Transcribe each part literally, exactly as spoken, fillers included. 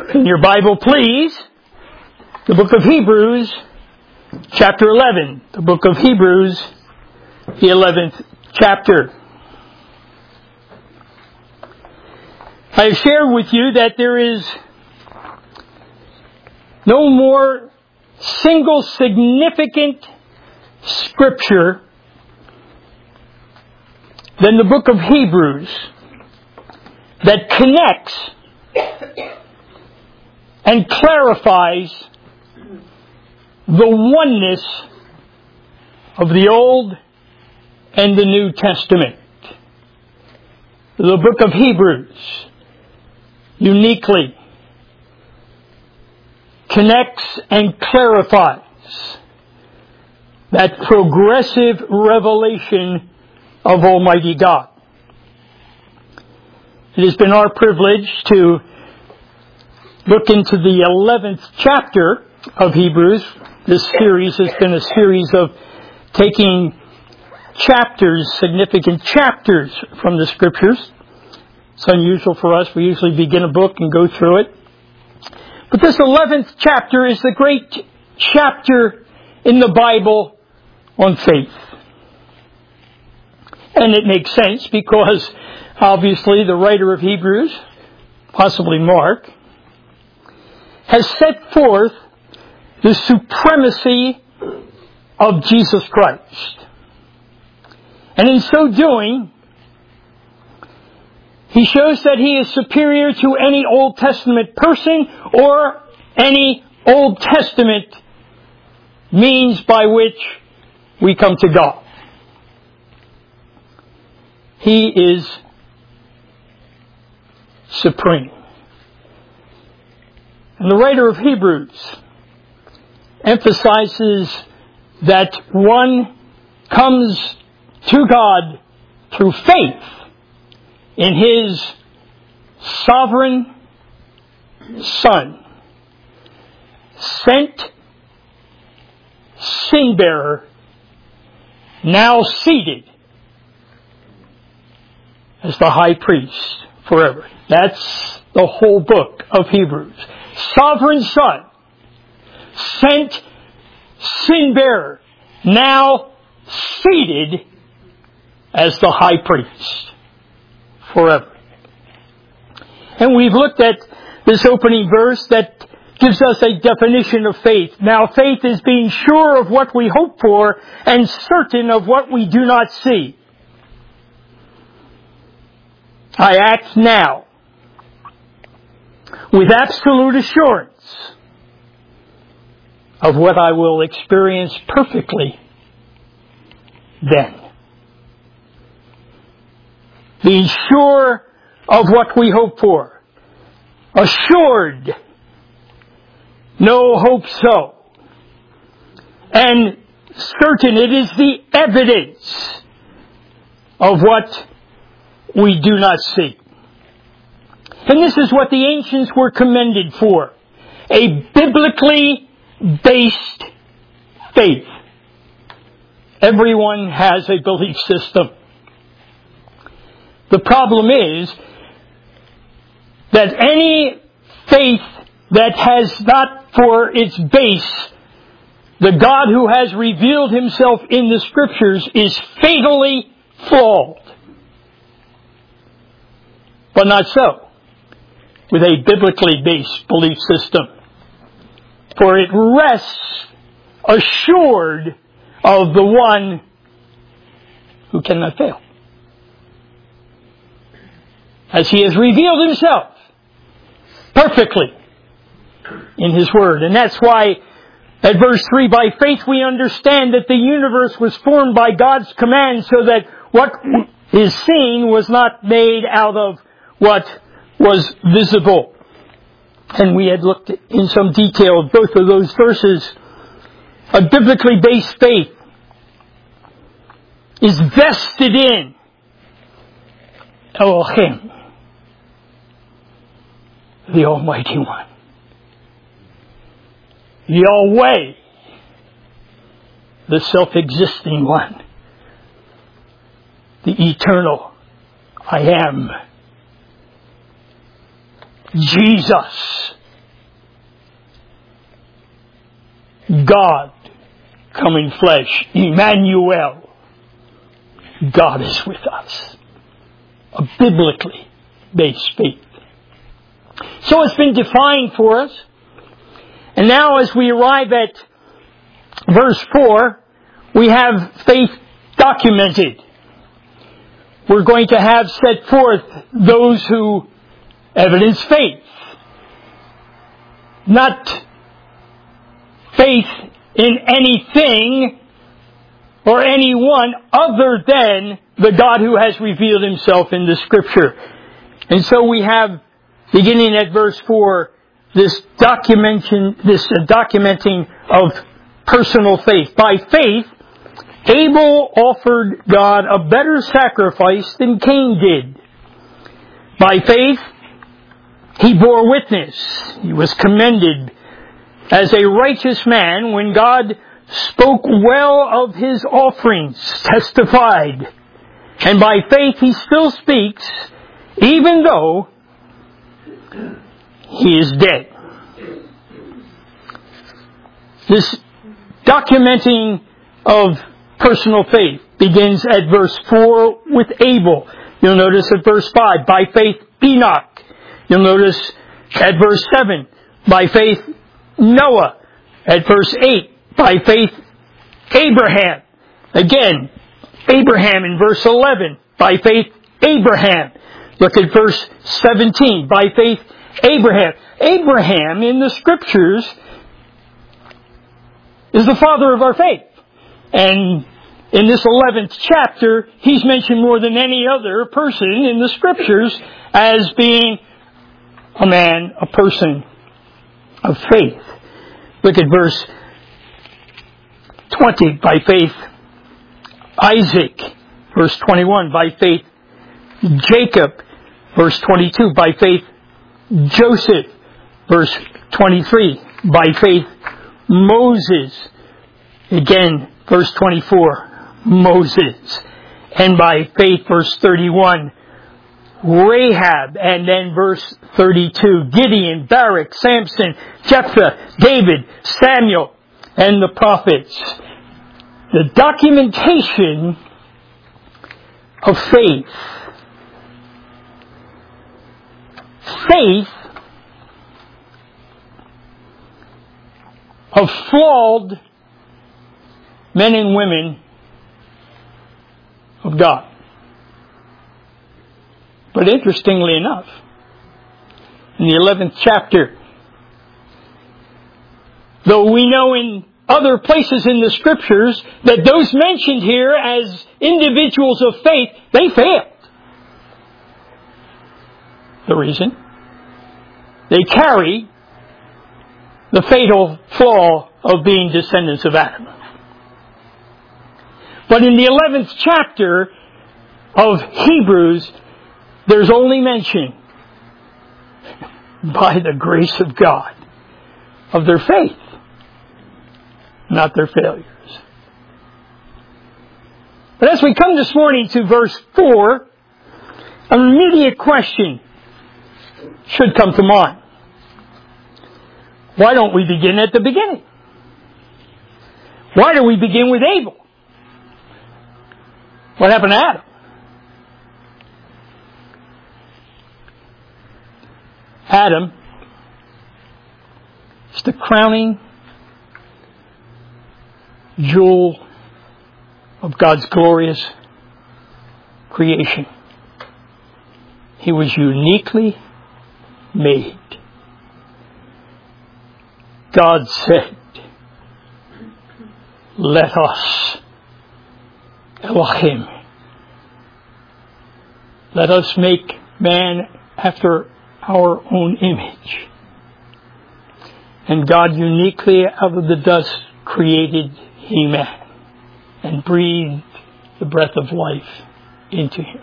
In your Bible, please, the book of Hebrews, chapter eleven. The book of Hebrews, the eleventh chapter. I have shared with you that there is no more single significant scripture than the book of Hebrews that connects and clarifies the oneness of the Old and the New Testament. The book of Hebrews uniquely connects and clarifies that progressive revelation of Almighty God. It has been our privilege to look into the eleventh chapter of Hebrews. This series has been a series of taking chapters, significant chapters from the Scriptures. It's unusual for us. We usually begin a book and go through it. But this eleventh chapter is the great chapter in the Bible on faith. And it makes sense because obviously the writer of Hebrews, possibly Mark, has set forth the supremacy of Jesus Christ. And in so doing, he shows that he is superior to any Old Testament person or any Old Testament means by which we come to God. He is supreme. And the writer of Hebrews emphasizes that one comes to God through faith in His sovereign Son, sent sin-bearer, now seated as the high priest forever. That's the whole book of Hebrews. Sovereign Son, sent sin-bearer, now seated as the high priest forever. And we've looked at this opening verse that gives us a definition of faith. Now, faith is being sure of what we hope for and certain of what we do not see. I act now with absolute assurance of what I will experience perfectly then. Being sure of what we hope for. Assured. No hope so. And certain. It is the evidence of what we do not see. And this is what the ancients were commended for. A biblically based faith. Everyone has a belief system. The problem is that any faith that has not for its base the God who has revealed Himself in the Scriptures is fatally flawed. But not so with a biblically based belief system. For it rests assured of the one who cannot fail. As He has revealed Himself perfectly in His Word. And that's why at verse three, by faith we understand that the universe was formed by God's command, so that what is seen was not made out of what was visible. And we had looked in some detail at both of those verses. A biblically based faith is vested in Elohim, the Almighty One. Yahweh, the self-existing one. The eternal I am. Jesus, God come in flesh. Emmanuel. God is with us. A biblically based faith. So it's been defined for us. And now as we arrive at verse four, we have faith documented. We're going to have set forth those who evidence faith. Not faith in anything or anyone other than the God who has revealed Himself in the Scripture. And so we have, beginning at verse four, this documentation, this uh, documenting of personal faith. By faith, Abel offered God a better sacrifice than Cain did. By faith, he bore witness. He was commended as a righteous man when God spoke well of his offerings, testified. And by faith he still speaks, even though he is dead. This documenting of personal faith begins at verse four with Abel. You'll notice at verse five, by faith Enoch. You'll notice at verse seven, by faith Noah. At verse eight, by faith Abraham. Again, Abraham in verse eleven, by faith Abraham. Look at verse seventeen, by faith Abraham. Abraham in the Scriptures is the father of our faith. And in this eleventh chapter, he's mentioned more than any other person in the Scriptures as being a man, a person of faith. Look at verse twenty, by faith Isaac. Verse twenty-one, by faith Jacob. Verse twenty-two, by faith Joseph. Verse twenty-three, by faith Moses. Again, verse twenty-four, Moses. And by faith, verse thirty-one, Rahab. And then verse thirty-two, Gideon, Barak, Samson, Jephthah, David, Samuel, and the prophets. The documentation of faith. Faith of flawed men and women of God. But interestingly enough, in the eleventh chapter, though we know in other places in the Scriptures that those mentioned here as individuals of faith, they failed. The reason? They carry the fatal flaw of being descendants of Adam. But in the eleventh chapter of Hebrews, there's only mention, by the grace of God, of their faith, not their failures. But as we come this morning to verse four, an immediate question should come to mind. Why don't we begin at the beginning? Why do we begin with Abel? What happened to Adam? Adam is the crowning jewel of God's glorious creation. He was uniquely made. God said, let us, Elohim, let us make man after our own image. And God uniquely out of the dust created he man and breathed the breath of life into him.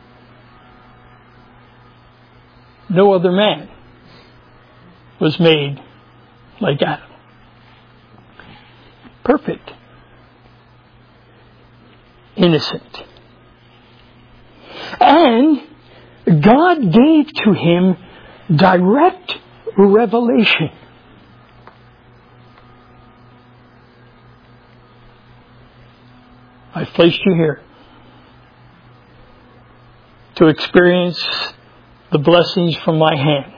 No other man was made like Adam. Perfect. Innocent. And God gave to him direct revelation. I've placed you here to experience the blessings from my hand.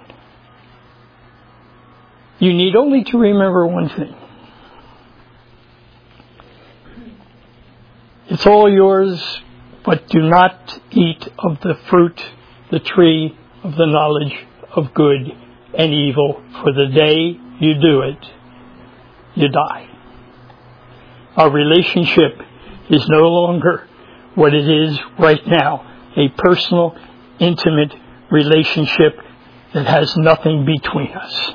You need only to remember one thing. It's all yours, but do not eat of the fruit, the tree of the knowledge of good and evil, for the day you do it, you die. Our relationship is no longer what it is right now, a personal, intimate relationship that has nothing between us.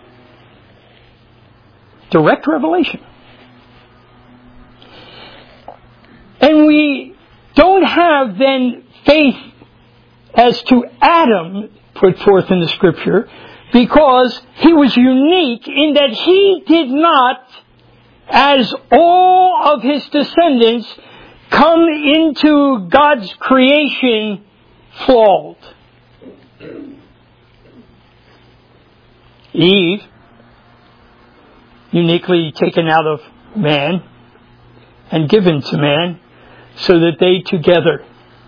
Direct revelation. And we don't have then faith as to Adam put forth in the Scripture, because he was unique in that he did not, as all of his descendants, come into God's creation flawed. Eve, uniquely taken out of man and given to man, so that they together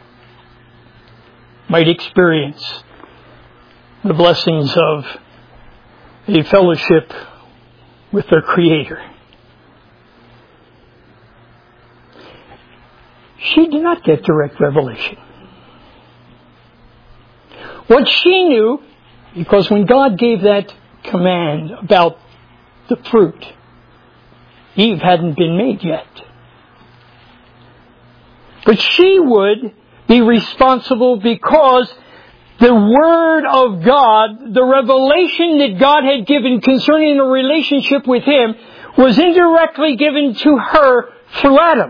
might experience the blessings of a fellowship with their Creator. She did not get direct revelation. What she knew, because when God gave that command about the fruit, Eve hadn't been made yet. But she would be responsible because the Word of God, the revelation that God had given concerning a relationship with Him, was indirectly given to her through Adam.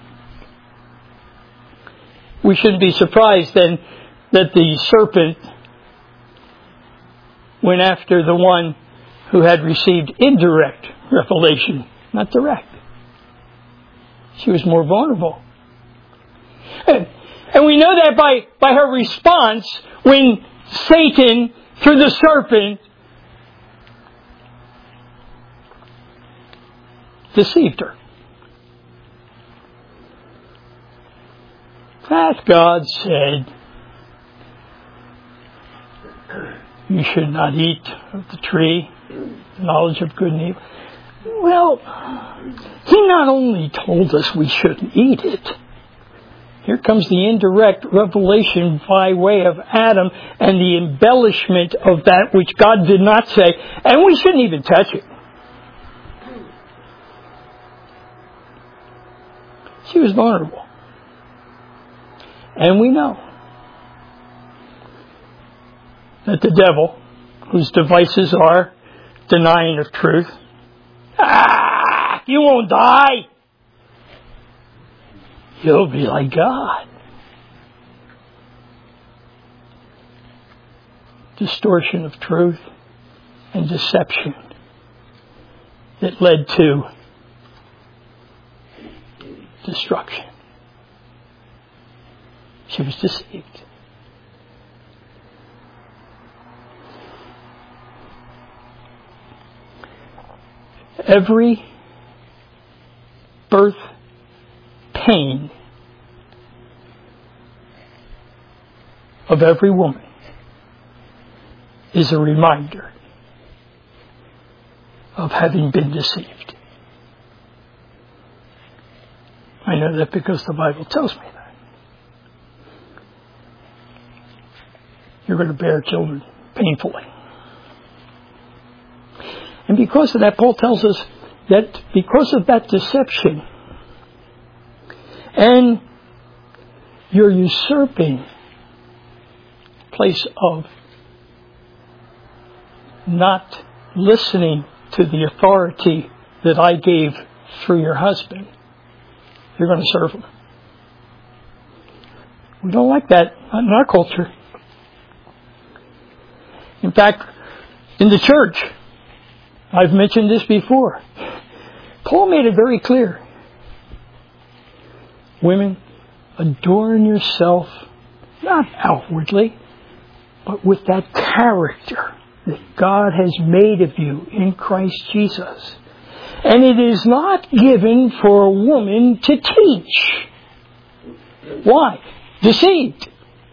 We shouldn't be surprised then that the serpent went after the one who had received indirect revelation, not direct. She was more vulnerable. And we know that by, by her response when Satan, through the serpent, deceived her. That God said, you should not eat of the tree, the knowledge of good and evil. Well, He not only told us we shouldn't eat it, here comes the indirect revelation by way of Adam and the embellishment of that which God did not say, and we shouldn't even touch it. She was vulnerable. And we know that the devil, whose devices are denying of truth, ah, you won't die. You'll be like God. Distortion of truth and deception that led to destruction. She was deceived. Every birth pain of every woman is a reminder of having been deceived. I know that because the Bible tells me that. You're going to bear children painfully. And because of that, Paul tells us that because of that deception and your usurping place of not listening to the authority that I gave through your husband, you're going to serve him. We don't like that in our culture. In fact, in the church, I've mentioned this before, Paul made it very clear. Women, adorn yourself, not outwardly, but with that character that God has made of you in Christ Jesus. And it is not given for a woman to teach. Why? Deceived.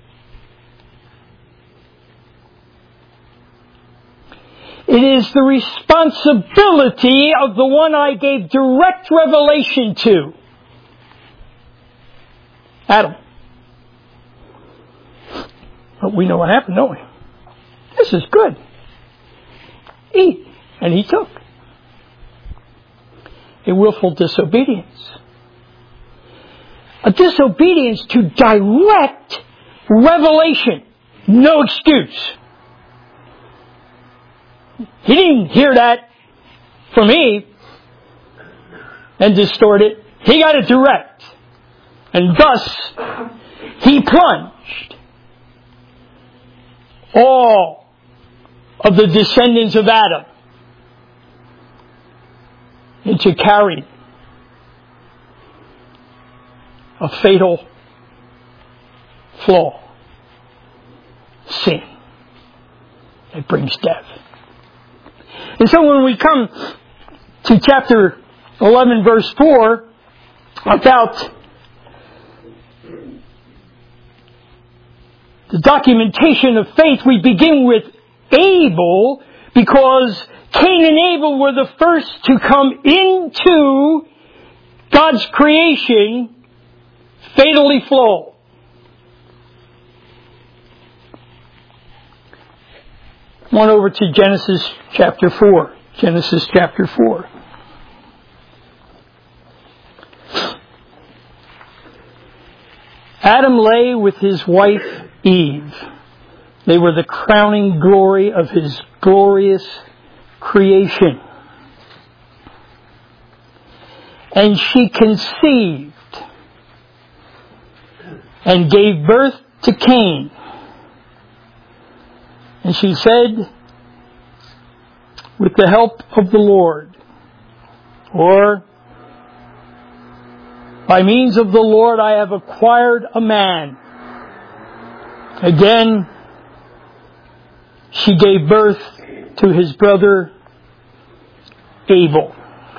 It is the responsibility of the one I gave direct revelation to, Adam. But we know what happened, don't we? This is good. Eat. And he took. A willful disobedience. A disobedience to direct revelation. No excuse. He didn't hear that from Eve and distort it. He got it direct. And thus, he plunged all of the descendants of Adam into carrying a fatal flaw, sin that brings death. And so when we come to chapter eleven, verse four, about the documentation of faith, we begin with Abel, because Cain and Abel were the first to come into God's creation fatally flawed. Come on over to Genesis chapter four. Genesis chapter four. Adam lay with his wife Eve. They were the crowning glory of his glorious creation. And she conceived and gave birth to Cain. And she said, with the help of the Lord, or by means of the Lord, I have acquired a man. Again, she gave birth to his brother Abel.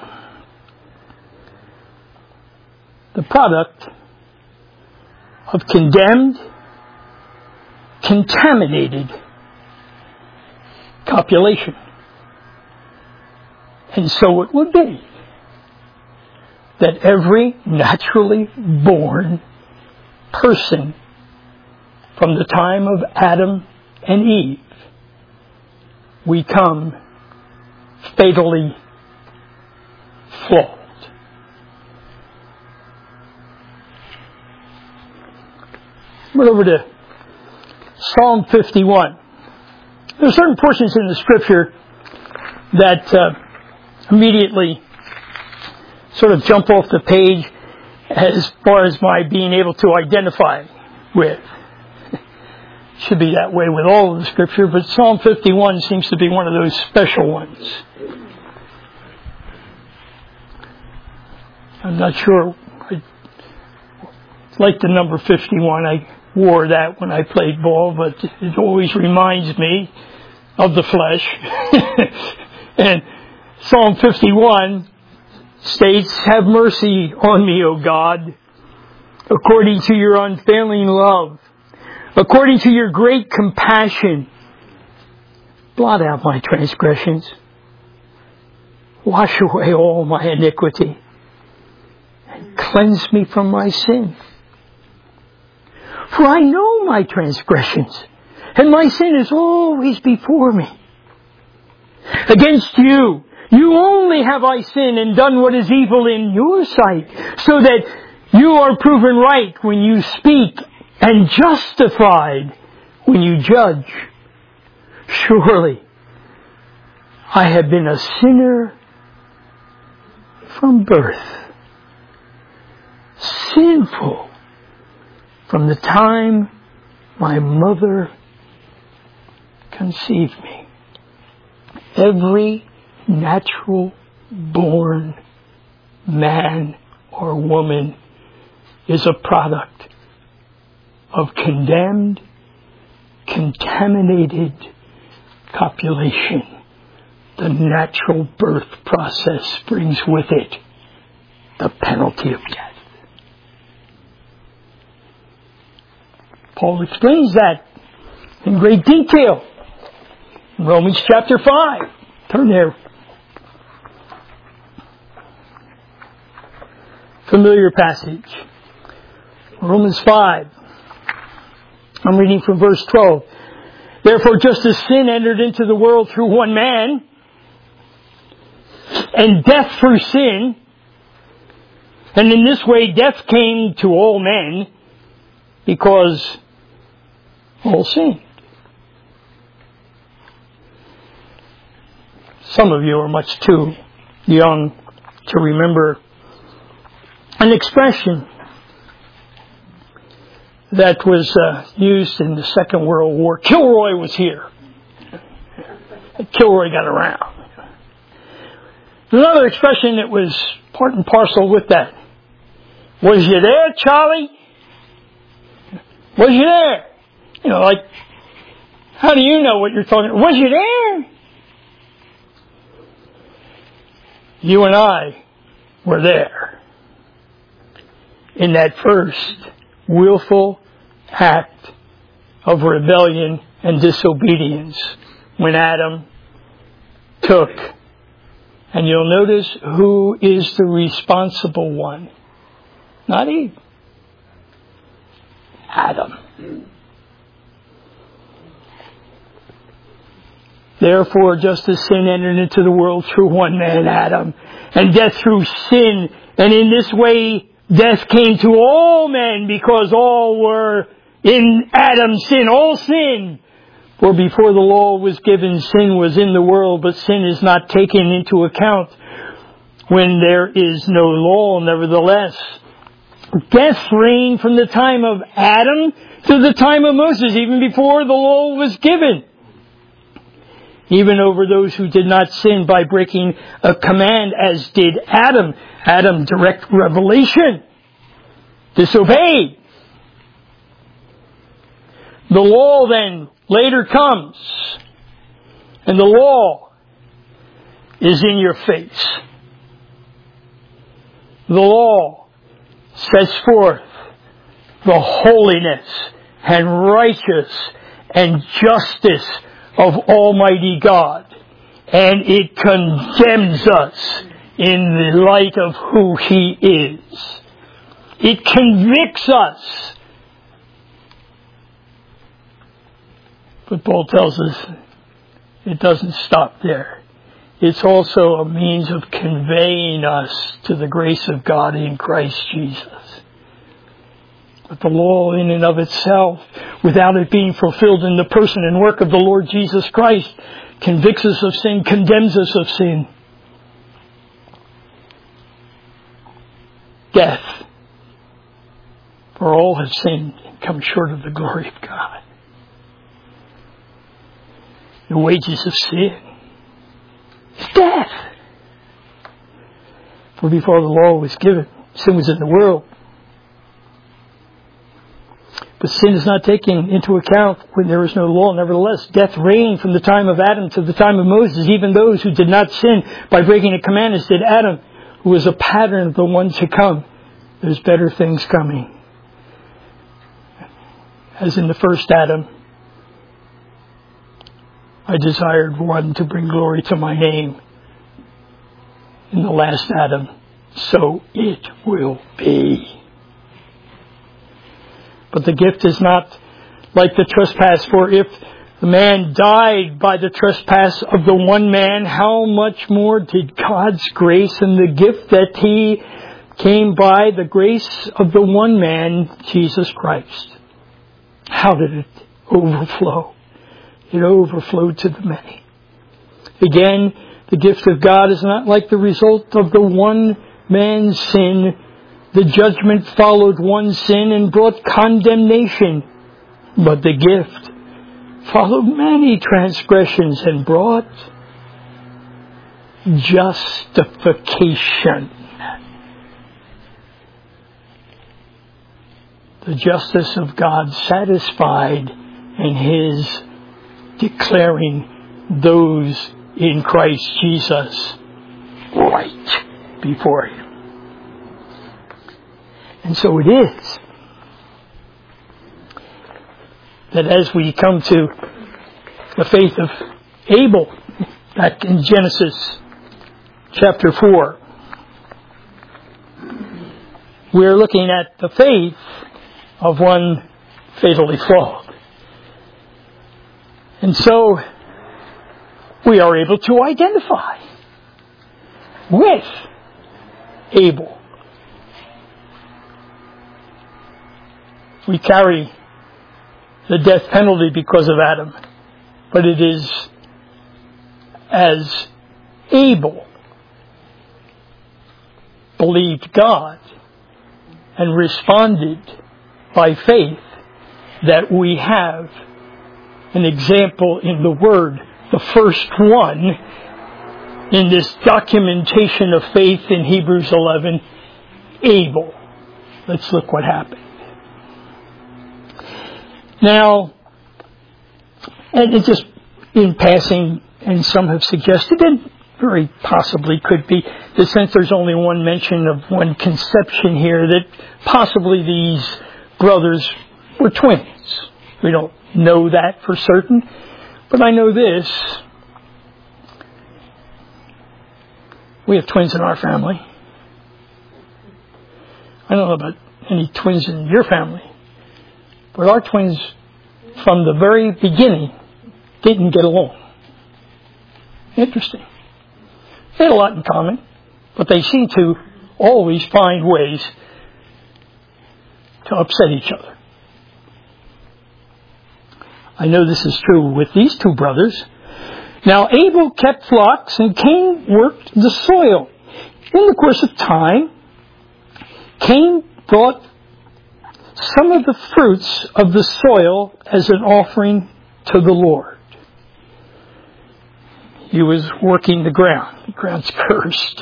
The product of condemned, contaminated copulation. And so it would be that every naturally born person from the time of Adam and Eve, we come fatally flawed. We're over to Psalm fifty-one. There are certain portions in the Scripture that uh, immediately sort of jump off the page as far as my being able to identify with. Should be that way with all of the Scripture, but Psalm fifty-one seems to be one of those special ones. I'm not sure. I like the number fifty-one. I wore that when I played ball, but it always reminds me of the flesh. And Psalm fifty-one states, "Have mercy on me, O God, according to your unfailing love, according to your great compassion. Blot out my transgressions. Wash away all my iniquity. And cleanse me from my sin. For I know my transgressions, and my sin is always before me. Against you, you only have I sinned and done what is evil in your sight, so that you are proven right when you speak and justified when you judge. Surely, I have been a sinner from birth, sinful from the time my mother conceived me." Every natural born man or woman is a product of condemned, contaminated copulation. The natural birth process brings with it the penalty of death. Paul explains that in great detail. In Romans chapter five. Turn there. Familiar passage. Romans five. I'm reading from verse twelve. Therefore, just as sin entered into the world through one man, and death through sin, and in this way death came to all men, because all sinned. Some of you are much too young to remember an expression that was uh, used in the Second World War. Kilroy was here. Kilroy got around. Another expression that was part and parcel with that. Was you there, Charlie? Was you there? You know, like, how do you know what you're talking about? Was you there? You and I were there in that first willful act of rebellion and disobedience when Adam took. And you'll notice who is the responsible one. Not Eve. Adam. Therefore, just as sin entered into the world through one man, Adam, and death through sin, and in this way death came to all men because all were in Adam's sin, all sin. For before the law was given, sin was in the world, but sin is not taken into account when there is no law. Nevertheless, death reigned from the time of Adam to the time of Moses, even before the law was given, even over those who did not sin by breaking a command, as did Adam. Adam, direct revelation, disobeyed. The law then later comes, and the law is in your face. The law sets forth the holiness and righteous and justice of Almighty God, and it condemns us in the light of who He is. It convicts us. But Paul tells us it doesn't stop there. It's also a means of conveying us to the grace of God in Christ Jesus. But the law in and of itself, without it being fulfilled in the person and work of the Lord Jesus Christ, convicts us of sin, condemns us of sin. Death. For all have sinned and come short of the glory of God. The wages of sin is death. For before the law was given, sin was in the world. But sin is not taken into account when there is no law. Nevertheless, death reigned from the time of Adam to the time of Moses, even those who did not sin by breaking the commandments did Adam, who was a pattern of the one to come. There's better things coming. As in the first Adam, I desired one to bring glory to my name. In the last Adam, so it will be. But the gift is not like the trespass, for if the man died by the trespass of the one man, how much more did God's grace and the gift that He came by the grace of the one man, Jesus Christ? How did it overflow? It overflowed to the many. Again, the gift of God is not like the result of the one man's sin. The judgment followed one sin and brought condemnation. But the gift followed many transgressions and brought justification. The justice of God satisfied in His declaring those in Christ Jesus right before Him. And so it is that as we come to the faith of Abel, back in Genesis chapter four, we're looking at the faith of one fatally flawed. And so we are able to identify with Abel. We carry the death penalty because of Adam, but it is as Abel believed God and responded by faith that we have an example in the Word, the first one in this documentation of faith in Hebrews eleven, Abel. Let's look what happened. Now, and it just in passing, and some have suggested, and very possibly could be, that since there's only one mention of one conception here, that possibly these brothers were twins. We don't know that for certain, but I know this. We have twins in our family. I don't know about any twins in your family, but our twins from the very beginning didn't get along. Interesting. They had a lot in common, but they seem to always find ways to upset each other. I know this is true with these two brothers. Now Abel kept flocks and Cain worked the soil. In the course of time, Cain brought some of the fruits of the soil as an offering to the Lord. He was working the ground. The ground's cursed.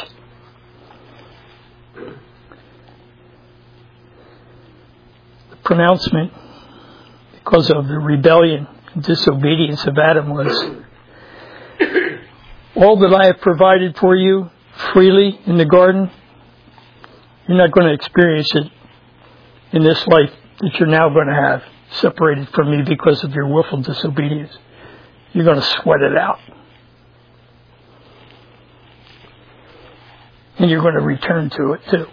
The pronouncement, because of the rebellion and disobedience of Adam, was, all that I have provided for you freely in the garden, you're not going to experience it in this life that you're now going to have separated from me because of your willful disobedience. You're going to sweat it out. And you're going to return to it too.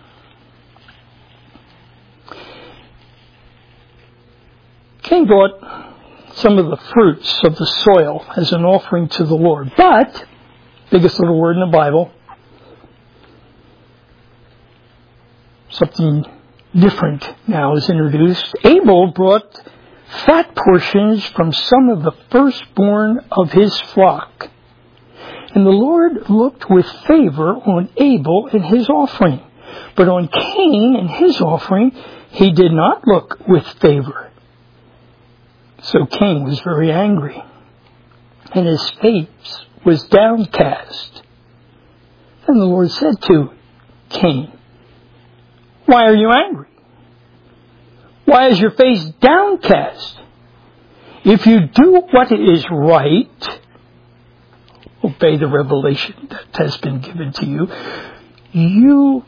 Cain brought some of the fruits of the soil as an offering to the Lord. But, biggest little word in the Bible, something different now is introduced. Abel brought fat portions from some of the firstborn of his flock. And the Lord looked with favor on Abel and his offering. But on Cain and his offering, he did not look with favor. So Cain was very angry, and his face was downcast. And the Lord said to Cain, why are you angry? Why is your face downcast? If you do what is right, obey the revelation that has been given to you, you,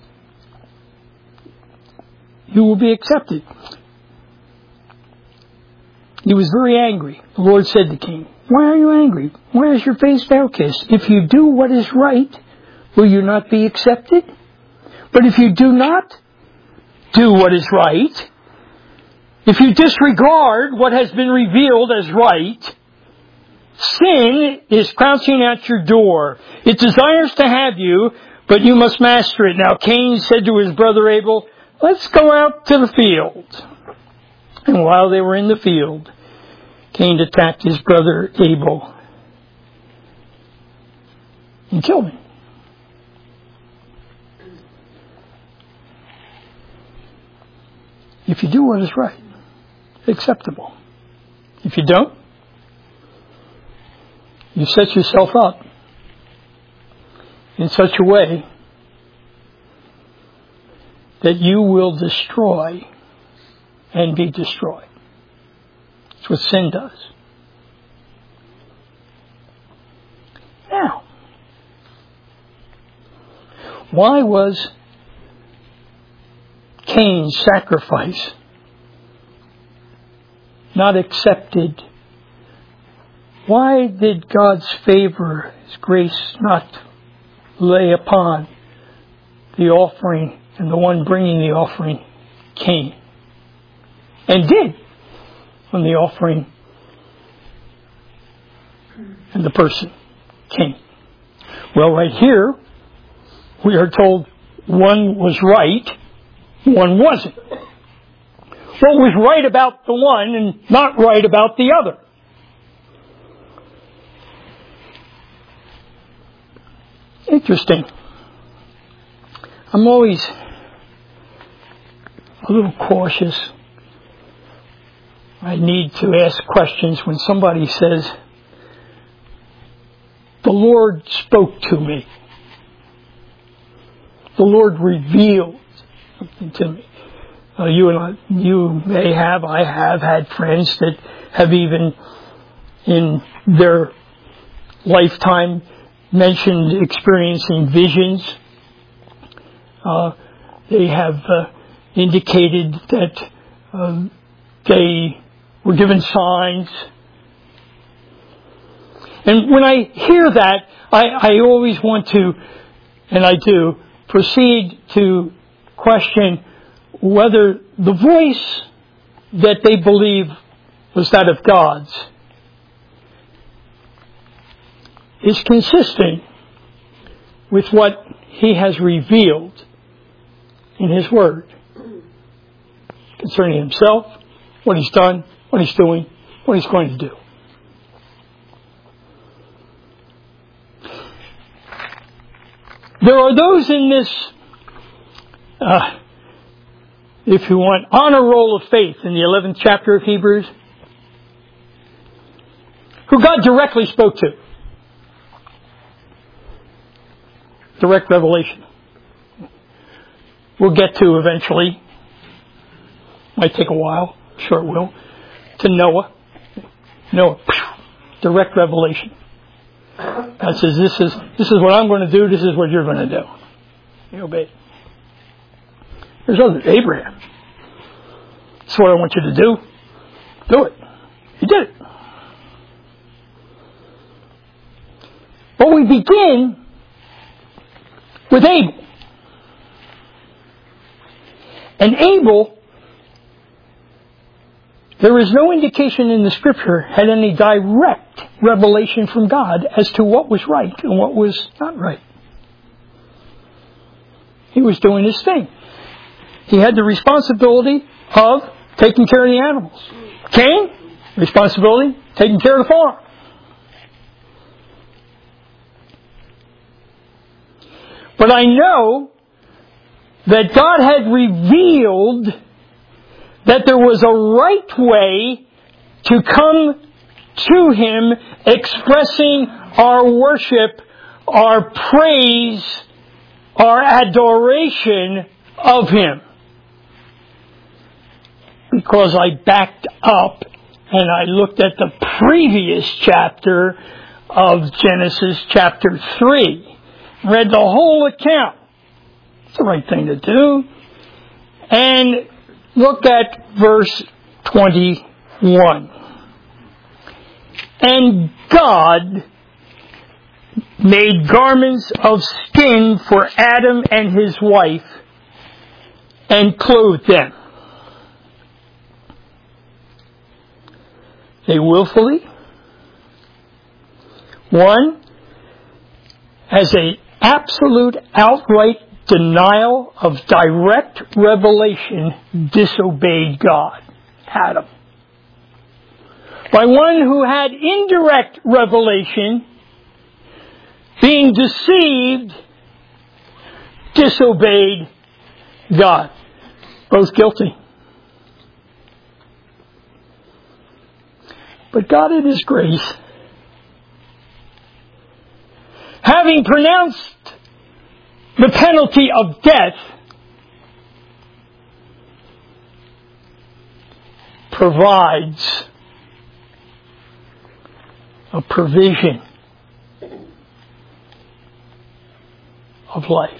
you will be accepted. He was very angry. The Lord said to Cain, why are you angry? Why is your face downcast? If you do what is right, will you not be accepted? But if you do not do what is right, if you disregard what has been revealed as right, sin is crouching at your door. It desires to have you, but you must master it. Now Cain said to his brother Abel, let's go out to the field. And while they were in the field, Cain attacked his brother Abel and killed him. If you do what is right, acceptable. If you don't, you set yourself up in such a way that you will destroy and be destroyed. That's what sin does. Now, why was Cain's sacrifice not accepted? Why did God's favor, His grace, not lay upon the offering and the one bringing the offering, Cain? And did when the offering and the person came. Well, right here, we are told one was right, one wasn't. What was right about the one and not right about the other? Interesting. I'm always a little cautious. I need to ask questions when somebody says, the Lord spoke to me. The Lord revealed something to me. Uh, you and I, you may have, I have had friends that have even in their lifetime mentioned experiencing visions. Uh, they have uh, indicated that uh, they were given signs. And when I hear that, I, I always want to, and I do, proceed to question whether the voice that they believe was that of God's is consistent with what He has revealed in His Word concerning Himself, what He's done, what He's doing, what He's going to do. There are those in this, uh, if you want, honor roll of faith in the eleventh chapter of Hebrews, who God directly spoke to. Direct revelation. We'll get to eventually. Might take a while. Sure it will. To Noah. Noah. Direct revelation. God says, this is, this is what I'm going to do. This is what you're going to do. You obey. There's others. Abraham. This is what I want you to do. Do it. He did it. But we begin with Abel. And Abel, there is no indication in the Scripture, had any direct revelation from God as to what was right and what was not right. He was doing his thing. He had the responsibility of taking care of the animals. Cain, responsibility, taking care of the farm. But I know that God had revealed that there was a right way to come to Him, expressing our worship, our praise, our adoration of Him. Because I backed up and I looked at the previous chapter of Genesis chapter three. Read the whole account. It's the right thing to do. And look at verse twenty-one. And God made garments of skin for Adam and his wife and clothed them. They willfully, one, as a absolute outright denial of direct revelation, disobeyed God. Adam. By one who had indirect revelation, being deceived, disobeyed God. Both guilty. But God in His grace, having pronounced the penalty of death, provides a provision of life,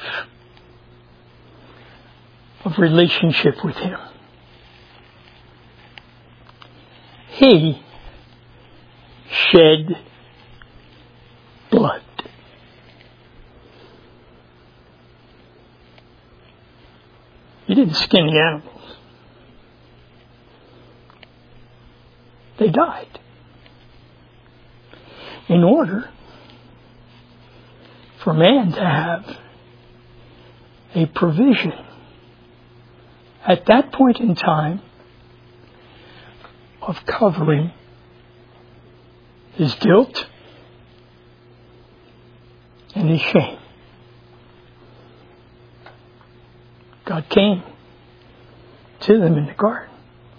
of relationship with Him. He shed blood. He didn't skin the animals. They died. In order for man to have a provision at that point in time of covering his guilt and his shame. God came to them in the garden.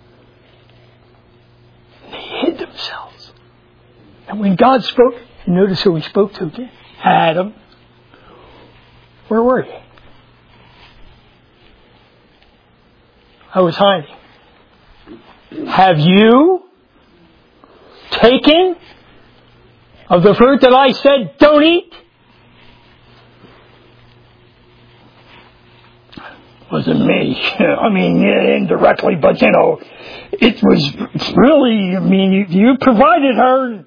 And they hid themselves. And when God spoke, you notice who he spoke to again? Adam. Where were you? I was hiding. Have you taken of the fruit that I said don't eat? Wasn't me. I mean, indirectly, but you know, it was really, I mean, you, you provided her.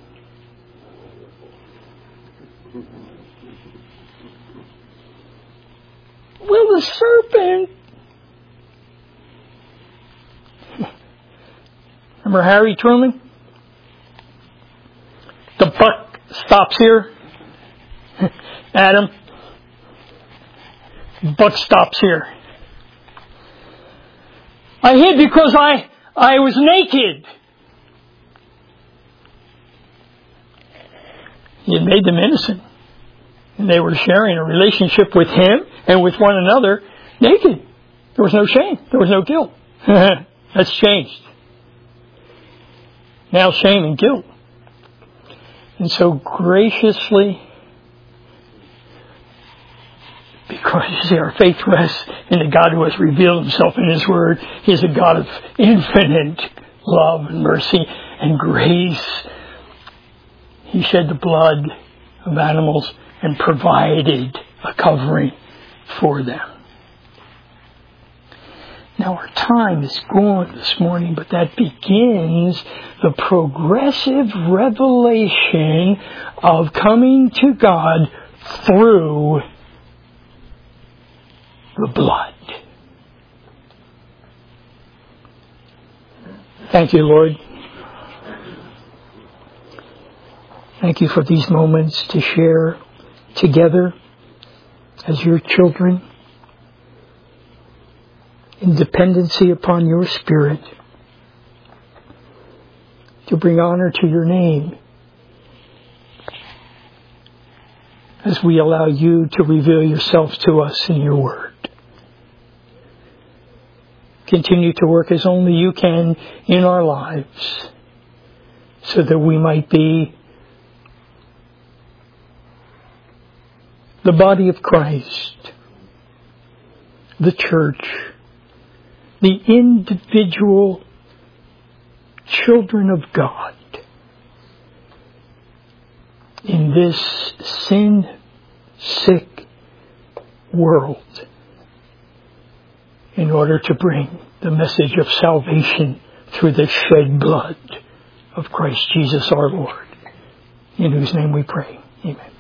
Well, the serpent. Remember Harry Truman? The buck stops here. Adam. Buck stops here. I hid because I, I was naked. He had made them innocent. And they were sharing a relationship with him and with one another naked. There was no shame. There was no guilt. That's changed. Now shame and guilt. And so graciously, because you see, our faith rests in the God who has revealed himself in his word. He is a God of infinite love and mercy and grace. He shed the blood of animals and provided a covering for them. Now our time is gone this morning, but that begins the progressive revelation of coming to God through the blood. Thank you, Lord. Thank you for these moments to share together as your children in dependency upon your Spirit to bring honor to your name as we allow you to reveal yourself to us in your word. Continue to work as only you can in our lives so that we might be the body of Christ, the church, the individual children of God in this sin-sick world in order to bring the message of salvation through the shed blood of Christ Jesus our Lord, in whose name we pray. Amen.